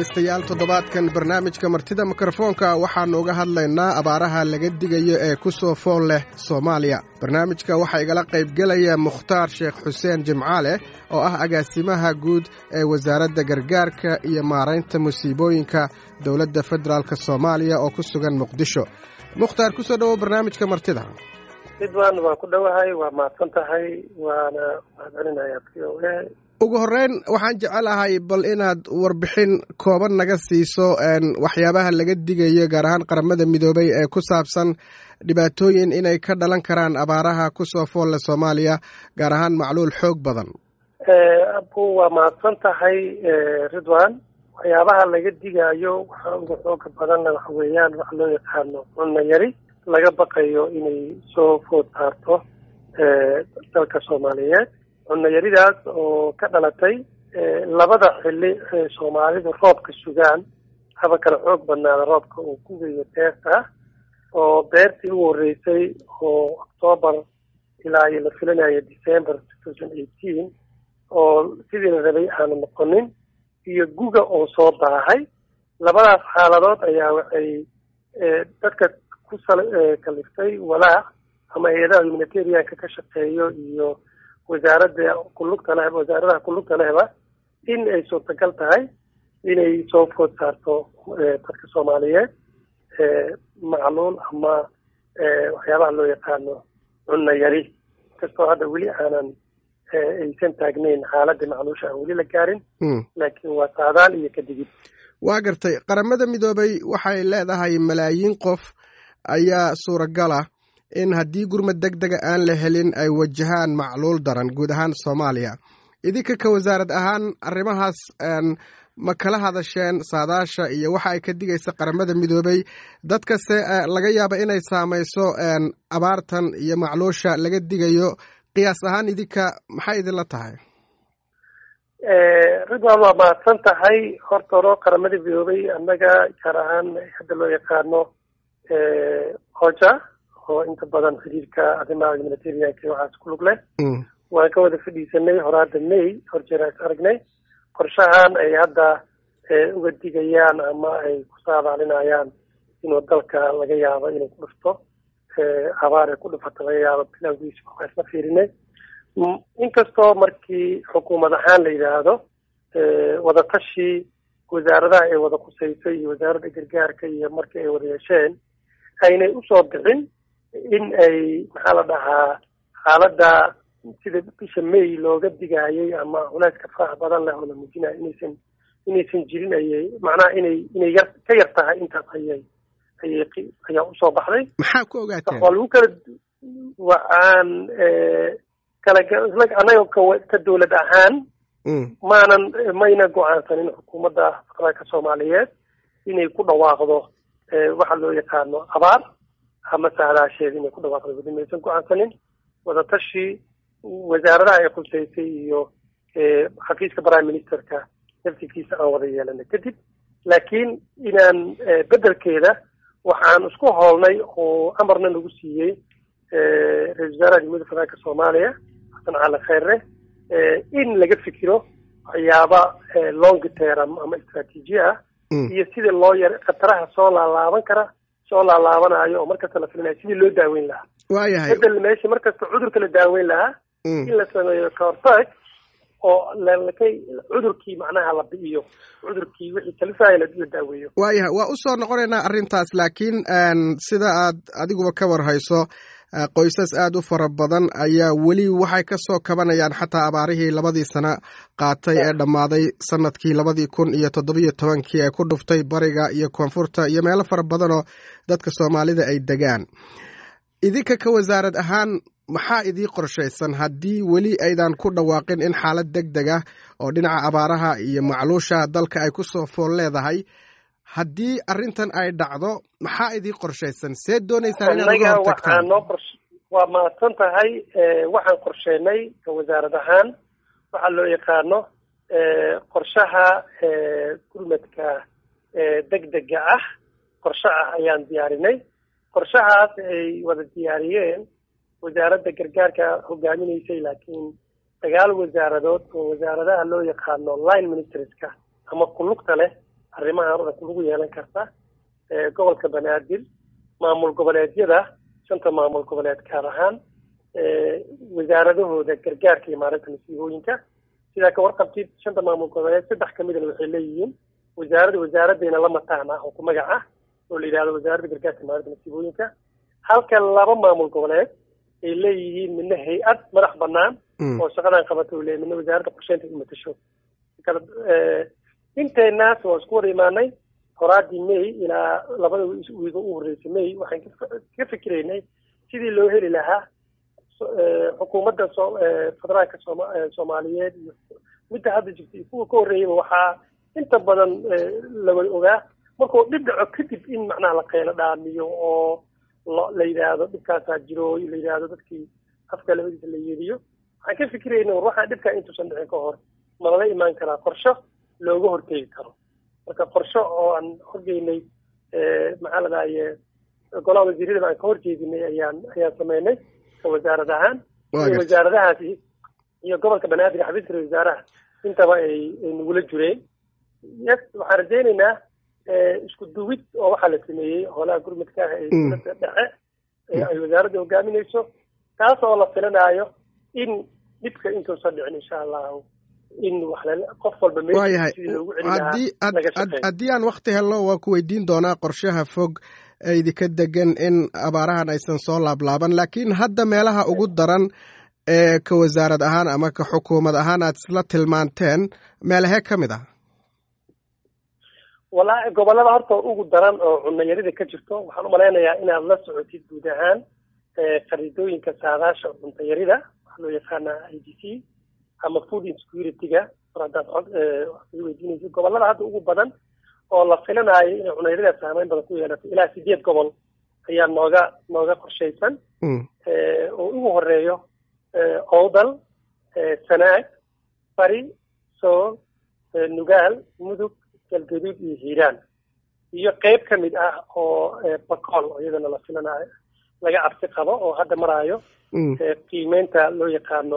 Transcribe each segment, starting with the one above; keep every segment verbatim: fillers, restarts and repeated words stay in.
dhegaystayaal toddobaadkan barnaamijka martida mikrofoonka waxaannu uga hadlaynaa abaaraha laga digayo ee ku soo fool leh soomaaliya barnaamijka waxaa igala qaybgelaya mukhtaar sheekh xuseen jimcaale oo ah agaasimaha guud ee wasaaradda gargaarka iyo maaraynta musiibooyinka dowladda federaalk soomaaliya oo ku sugan muqdisho. mukhtaar ku soo dhowow barnaamijka martida. ridwan waa ku dhowahay, waa mahadsan tahay, waana mahadcelinayaa v o a. ugu horreyn waxaan jecelahay bal inaad warbixin kooban naga siiso waxyaabaha laga digayo gaar ahaan qaramada midoobay ee ku saabsan dhibaatooyin inay ka dhalan karaan abaaraha ku soo fool leh soomaaliya gaar ahaan macluul xoog badan. abu waa mahadsan tahay ridwan. waxyaabaha laga digayo waxaa ugu xooga badanna waxa weeyaan wax loo yaqaano cunno yari laga baqayo inay soo food saarto dalka soomaaliyeed. cunno yaridaas oo ka dhalatay labada xilli ee soomaalidu roobka sugaan haba kala xoog badnaada roobka uu ku weeyo beerta oo beertii u horreysay oo octoobar ilaa iyo la filanayo december two thousand eighteen oo sidii la rabay aanu noqonin iyo guga oo soo baahay. labadaas xaaladood ayaa waxay dadka ku kaliftay walaac ama hay-adaha humanitarianka ka shaqeeyo iyo wasaaradda kulugta leh wasaaradaha kulugta lehba in ay suurtagal tahay inay soo food saarto dadka soomaaliyeed macluul ama waxyaabaha loo yaqaano cunno yari kastoo hadda weli aanan aysan taagnayn xaaladda macluusha aan weli la gaarin laakiin waa saadaal iyo ka digid. waa gartay qaramada midoobay waxay leedahay malaayiin qof ayaa suuragala in haddii gurmad deg dega aan la helin ay wajahaan macluul daran guud ahaan soomaaliya. idinka ka wasaarad ahaan arrimahaas ma kala hadasheen saadaasha iyo waxa ay ka digaysa qaramada midoobay dadkase laga yaaba inay saamayso abaartan iyo macluusha laga digayo qiyaas ahaan idinka maxay idinla tahay? ridwan waa mahadsan tahay. horta horo qaramada midoobay annaga gaar ahaan hadda loo yaqaano hoja oo inta badan xiriirka arrimaha humanitarianka waxaas ku lug leh waan ka wada fadhiisanay horaada may hor jeer is aragnay qorshahan ay hadda uga digayaan ama ay ku saadaalinayaan inuu dalka laga yaabo inay ku dhufto abaar ay ku dhufato laga yaabo bilowgiisa waa isla fiirinay. inkastoo markii xukuumad ahaan la yidhaahdo wadatashi wasaaradaha ay wada kusaysay iyo wasaaradda gargaarka iyo markii ay wada yeesheen aynay usoo bixin in ay maxaa la dhahaa xaaladda sida bisha may looga digayay ama culeyska faraha badan leh oo la muujinaya inaysan inaysan jirin ayay macnaha inay inay yar ka yar tahay intaas ayay ayay ayaa usoo baxday. maxaa ku ogaateen? waa lagu kala waan kala annaga ka dawlad ahaan maanan mayna go-aansanin xukuumadda federaalka soomaaliyeed inay ku dhawaaqdo waxa loo yaqaano abaar ama saadaasheed inay ku dhawaaqdo weli maysan go-aansanin. wadatashi wasaaradaha ay khuseysay iyo xafiiska prime ministerka naftigiisa aan wada yeelanay kadib laakiin inaan bedelkeeda waxaan isku hoolnay oo amarna nagu siiyey ra-isul wasaaraha jamhuuriyadda federaalka soomaaliya xasan cali kheyre in laga fikiro waxyaaba long term ama istraatiiji ah iyo sidii loo yar khataraha soo laalaaban kara soo laalaabanayo oo markasta la filinayo sidii loo daaweyn lahaa. waayahay bedel meesha markasta cudurka la daaweyn lahaa in la sameeyo kahortag oo lalakay cudurkii macnaha la bi'iyo cudurkii wixii kalifaya la daaweeyo. waayahay waa usoo noqonaynaa arrintaas laakiin sida aad adiguba ka war hayso qoysas aad u fara badan ayaa weli waxay ka soo kabanayaan xataa abaarihii labadii sano qaatay ee dhammaaday sanadkii labadii kun iyo toddobiyo tobankii ee ku dhuftay bariga iyo koonfurta iyo meelo fara badanoo dadka soomaalida ay degaan. idinka ka wasaarad ahaan maxaa idii qorshaysan haddii weli aydan ku dhawaaqin in xaalad deg deg ah oo dhinaca abaaraha iyo macluusha dalka ay ku soo fool leedahay? haddii arrintan ay dhacdo maxaa idii qorshaysan? see doonaysaan inaad uga hortagtaan? waa mahadsan tahay. waxaan qorsheenay ka wasaarad ahaan waxaa loo yaqaano qorshaha gurmadka degdega ah qorshe ah ayaan diyaarinay. qorshahaas ay wada diyaariyeen wasaaradda gargaarka hogaaminaysay laakiin sagaal wasaaradood oo wasaaradaha loo yaqaano line ministerska ama kulugta leh arrimahan oo dhan lagu yeelan karta gobolka banaadir maamul goboleedyada shanta maamul goboleed gaar ahaan wasaaradahooda gargaarka iyo maareynta masiibooyinka sidaa ka warqabtid shanta maamul goboleed saddex kamidana waxay leeyihiin wasaaradda wasaaraddeena la mataan ah oo ku magac ah oo la yidhahdo wasaaradda gargaarka maareynta masiibooyinka halka laba maamul goboleed ay leeyihiin midna hay-ad madax banaan oo shaqadan qabata u leeyahy midna wasaaradda qorsheynta u matasho inteenaas waa isku wada imaanay horaadii may ilaa labada wiiga u horreysay may waxaan ka fikiraynay sidii loo heli lahaa xukuumadda federaalka soomaaliyeed iyo midda hadda jirta iyo kuwa ka horreeyaba waxaa inta badan lawada ogaa markuu dhib dhaco kadib in macnaha la qeylo dhaamiyo oo la yidhaahdo dhibkaasaa jiro la yidhaahdo dadkii afka labadiisa la yeediyo waxaan ka fikirayna war waxaa dhibkaa intuusan dhicin ka hor ma lala imaan karaa qorsho looga hortegi karo marka qorsho oo aan horgeynay maxaa la dhahaye golaha wasiiradaba aan ka horjeedinay ayaan ayaan sameynay wasaarad ahaan wasaaradahaasi iyo gobolka banaadir xafiiska wasaaraha intaba ay ay nagula jireen yes waxaan rajaynaynaa isku duwid oo waxaa la sameeyey holaha gurmadka ah ee dowladda dhexe ay wasaaradda hogaaminayso taas oo la filanaayo in dhibka intuusan dhicin insha allahu in wax qof walba meeshii loogu celinahaa haddii aan wakti helno waan ku weydiin doonaa qorshaha fog ee idinka degan in abaarahan aysan soo laablaaban laakiin hadda meelaha ugu daran ee ka wasaarad ahaan ama ka xukuumad ahaan aad isla tilmaanteen meelahee ka mid ah wallaahi gobollada horta ugu daran oo cunayarida ka jirto waxaan umalaynayaa inaad la socotid guud ahaan khariidooyinka saadaasha cuntayarida waxaa loo yaqaanaa i d c ama food insecurity-ga mar haddaad cod weydiinaysa gobollada hadda ugu badan oo la filanaayo inay cunayarida saameyn badan ku yeelato ilaa sideed gobol ayaa nooga nooga qorshaysan oo ugu horeeyo owdal sanaag bari sool nugaal mudug galgaduud iyo hiiraan iyo qeyb ka mid ah oo bakool iyadana la filanayo laga cabsi qabo oo hadda maraayo qiimeynta loo yaqaano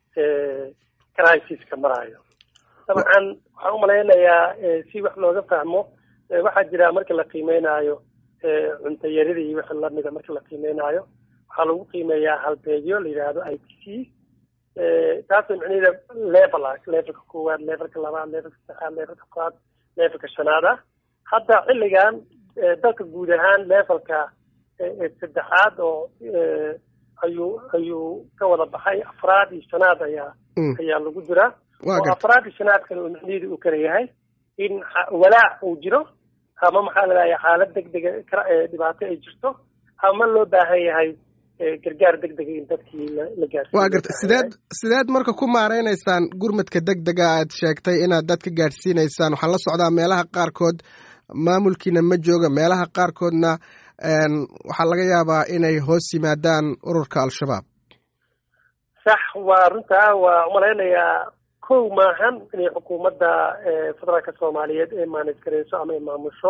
crisiska maraayo dabcan waxaan umalaynayaa si wax looga fahmo waxaa jira marka la qiimeynaayo cuntayarida iyo wixii lamida marka la qiimeynaayo waxaa lagu qiimeeyaa halbeegyo la yidhaahdo i p c taasoo micnaheeda level ah levelka koowaad levelka labaad levelka saddexaad levelka afraad levelka shanaad ah hadda xilligan dalka guud ahaan levelka saddexaad oo ayuu ayuu ka wada baxay afraad iyo shanaad ayaa ayaa lagu jiraa oo afraad iyo shanaadkana uu micnaheedu uu kala yahay in walaac uu jiro ama maxaa ladahay xaalad degdega dhibaato ay jirto ama loo baahan yahay gargaar degdega in dadkii la gaarsiiyo waa garta sideed sideed marka ku maareynaysaan gurmadka degdega aad sheegtay inaad dadka gaadhsiinaysaan waxaan la socdaa meelaha qaarkood maamulkiina ma jooga meelaha qaarkoodna waxaa laga yaabaa inay hoos yimaadaan ururka al-shabaab sax waa runtaa waa umalaynayaa kow maahan inay xukuumadda federaalka soomaaliyeed ee maanej gareyso ama ay maamusho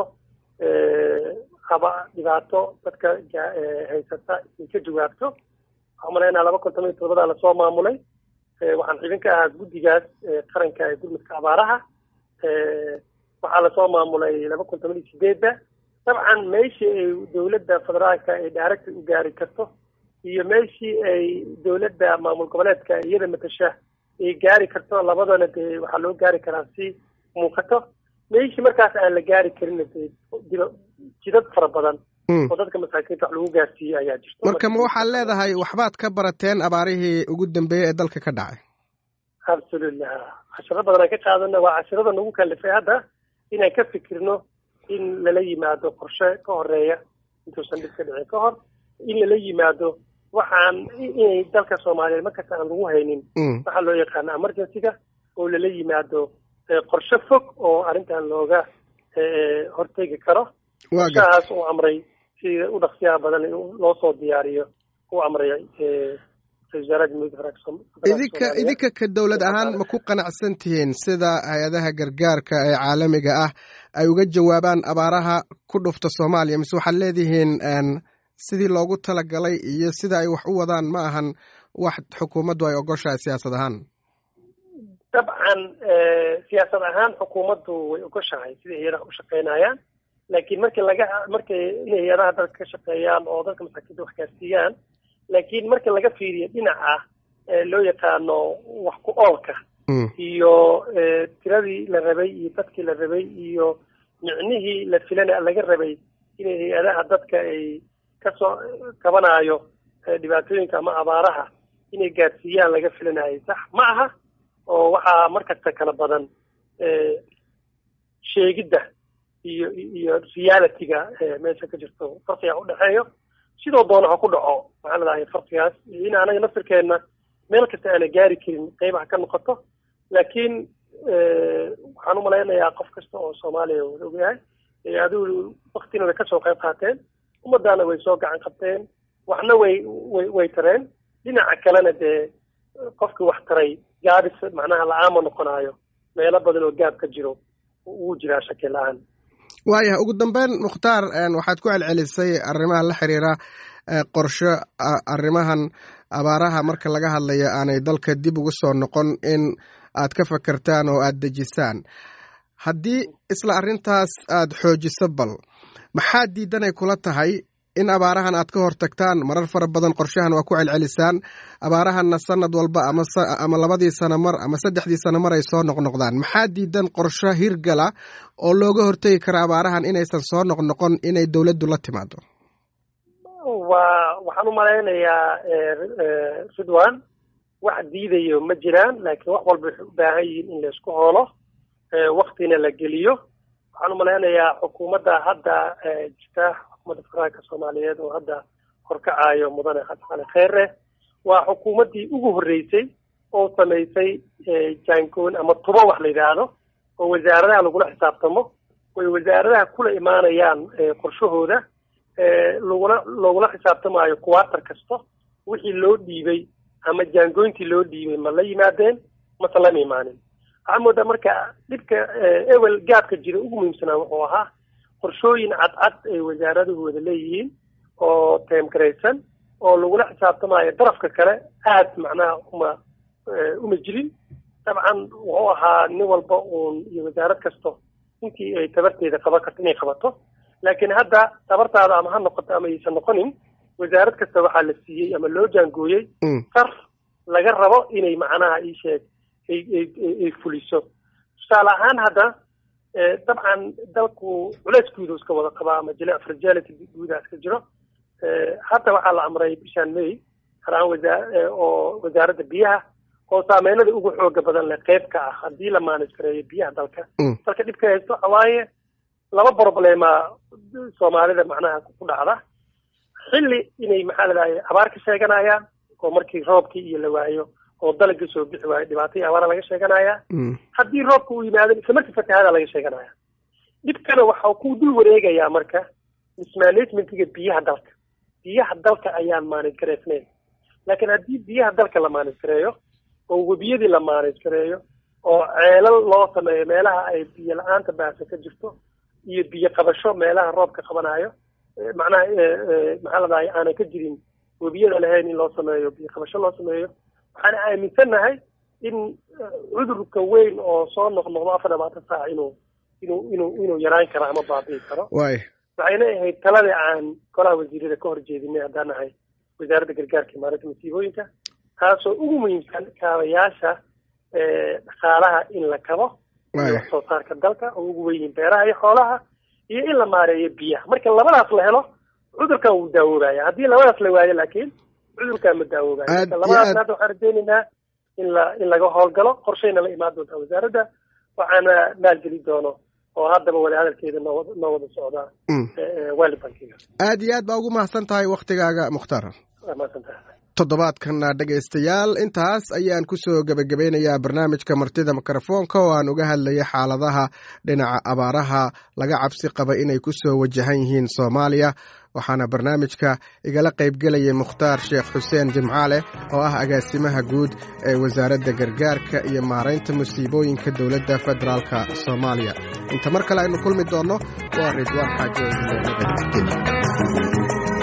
haba dhibaato dadka haysata ay ka jawaabto waxaan umalaynaa laba kun toban iyo todobadaa lasoo maamulay waxaan xibin ka ahaa guddigaas qaranka ee gurmadka abaaraha waxaa lasoo maamulay laba kun toban iyo sideedda dabcan meeshii ay dowladda federaalka ay director u gaari karto iyo meeshii ay dowladda maamul goboleedka iyada matasha ay gaari karto labadana dee waxaa loo gaari karaa si muuqato meeshii markaas aan la gaari karin dee jidad fara badan oo dadka masaakiinta wax lagu gaarsiiyey ayaa jirto marka ma waxaad leedahay waxbaad ka barateen abaarihii ugu dambeeyey ee dalka ka dhacay absolutely cashiro badan aan ka qaadana waa cashirada nagu kalifay hadda inaan ka fikirno in lala yimaado qorshe ka horeeya intuusan dhib ka dhicin ka hor in lala yimaado waxaan inay dalka soomaaliyeed markasta aan lagu haynin waxaa loo yaqaana emergency-ga oo lala yimaado qorshe fog oo arrintan looga hortegi karo qorshahaas uu amray sida u dhaqsiyaha badan loo soo diyaariyo uu amray idinka idinka ka dowlad ahaan ma ku qanacsan tihiin sida hay-adaha gargaarka ee caalamiga ah ay uga jawaabaan abaaraha ku dhufta soomaaliya mise waxaad leedihiin sidii loogu talagalay iyo sida ay wax u wadaan ma ahan wax xukuumaddu ay ogoshahay siyaasad ahaan dabcan dabcan siyaasad ahaan xukuumaddu way ogoshahay sidai hay-adaha u shaqeynayaan laakiin markii laga markay inay hay-adaha dalka ka shaqeeyaan oo dalka masaakiinta wax gaarsiiyaan laakiin marka laga fiiriyo dhinaca loo yaqaano wax ku oolka iyo tiradii la rabay iyo dadkii la rabay iyo micnihii la filana laga rabay inay hay-adaha dadka ay kasoo kabanayo dhibaatooyinka ama abaaraha inay gaarsiiyaan laga filanayo sax ma aha oo waxaa markasta kala badan sheegidda iyo iyo reality-ga meesha ka jirto farqiga udhexeeyo sidoo doona ha ku dhaco maxaa ladahay farqigaas in anaga naftirkeena meel kasta aana gaari karin qeybaha ka noqoto laakiin waxaan umalaynayaa qof kasta oo soomaaliya wada ogyahay adigu waktina way kasoo qayb qaateen ummadaana way soo gacan qabteen waxna way way way tareen dhinaca kalena dee qofkii wax taray gaabis macnaha la-aama noqonaayo meelo badan oo gaab ka jiro uu jiraa shaki la-aan waayahay ugu dambeyn mukhtaar waxaad ku celcelisay arrimaha la xiriira qorshe arrimahan abaaraha marka laga hadlayo aanay dalka dib ugu soo noqon in aad ka fakertaan oo aad dejisaan haddii isla arrintaas aad xoojiso bal maxaa diidanay kula tahay in abaarahan aad ka hortagtaan marar fara badan qorshahan waa ku celcelisaan abaarahanna sanad walba ama ama labadii sano mar ama saddexdii sano mar ay soo noqnoqdaan maxaa diidan qorshe hirgala oo looga hortegi kara abaarahan inaysan soo noqnoqon inay dawladdu la timaado waa waxaan umalaynayaa ridwan wax diidayo ma jiraan laakiin wax walba waxay u baahan yihiin in laisku hoolo waktina la geliyo waxaan umalaynayaa xukuumadda hadda jirta xukuumadda federaalka soomaaliyeed oo hadda horkacayo mudane xasan cali kheyre waa xukuumaddii ugu horreysay oo samaysay jaangoon ama tubo wax la yidhaahdo oo wasaaradaha lagula xisaabtamo way wasaaradaha kula imaanayaan qorshahooda lagula loogula xisaabtamaayo kuwaatar kasto wixii loo dhiibay ama jaangooyntii loo dhiibay ma la yimaadeen mase lama imaanin waxaa moodaa marka dhibka ewel gaabka jira ugu muhiimsanaa wuxuu ahaa qorshooyin cadcad ay wasaaradahooda leeyihiin oo teemgaraysan oo lagula xisaabtamaayo darafka kale aad macnaha uma uma jirin dabcan wuxuu ahaa nin walba uun iyo wasaarad kasto intii ay tabarteeda qaban karto inay qabato laakiin hadda tabartaada ama ha noqoto ama aysan noqonin wasaarad kasta waxaa la siiyey ama loo jaangooyey sarf laga rabo inay macnaha ii sheeg ay ay ay fuliso tusaale ahaan hadda dabcan dalku culeyskuudu iska wada qabaa ama jile fragility guudaa iska jiro hadda waxaa la amray bishaan may haraan wasaa oo wasaaradda biyaha oo saameynada ugu xooga badan leh qayb ka ah haddii la maanisgareeyo biyaha dalka dalka dhibka haysto waxaa waaye laba problema soomaalida macnaha ku dhacda xilli inay maxaa ladahay abaar ka sheeganayaan oo markii roobkii iyo la waayo oo dalagii soo bixi waayo dhibaatadii abaara laga sheeganaya haddii roobka uu yimaado isla markii fatahaada laga sheeganaya dhibkana waxa ku dul wareegayaa marka mismanagementiga biyaha dalka biyaha dalka ayaan maanisgareysnayn laakiin haddii biyaha dalka la maanisgareeyo oo webiyadii la maanisgareeyo oo ceelal loo sameeyo meelaha ay biyo la-aanta baasa ka jirto iyo biyo qabasho meelaha roobka qabanayo macnaha maxaa ladahay aanay ka jirin webiyada lahayn in loo sameeyo biyo qabasho loo sameeyo waxaan aaminsannahay in cudurka weyn oo soo noqnoqdo afar labaatan saac inuu inuu inuu inuu yaraan karo ama baabi'i karo waxayna ahayd taladii aan golaha wasiirada ka horjeedinay haddaan nahay wasaaradda gargaarka imaaradda masiibooyinka taasoo ugu muhiimsan kaabayaasha dhaqaalaha in la kabo wax soo saarka dalka oo ugu weyn yihiin beeraha iyo xoolaha iyo in la maareeyo biyaha marka labadaas la helo cudurkan wuu daawoobaya haddii labadaas la waayo laakiin cudurkaan ma daawoobayo marka labadaasna hadda waxaan rajaynaynaa in la in laga howlgalo qorshayna la imaan doontaa wasaaradda waxaana maalgeli doono oo haddaba wada hadalkeeda noo noo wada socdaa waalid bankiga aad iyo aad baa ugu mahadsan tahay waktigaaga mukhtaar waa mahadsan tahay toddobaadkana dhegaystayaal intaas ayaan ku soo gebagabeynayaa barnaamijka martida mikrofoonka oo aan uga hadlayay xaaladaha dhinaca abaaraha laga cabsi qaba inay ku soo wajahan yihiin soomaaliya waxaana barnaamijka igala qaybgelayay mukhtaar sheekh xuseen jimcaale oo ah agaasimaha guud ee wasaaradda gargaarka iyo maaraynta musiibooyinka dowladda federaalka soomaaliya inta mar kale aynu kulmi doonno waa ridwaan xaajo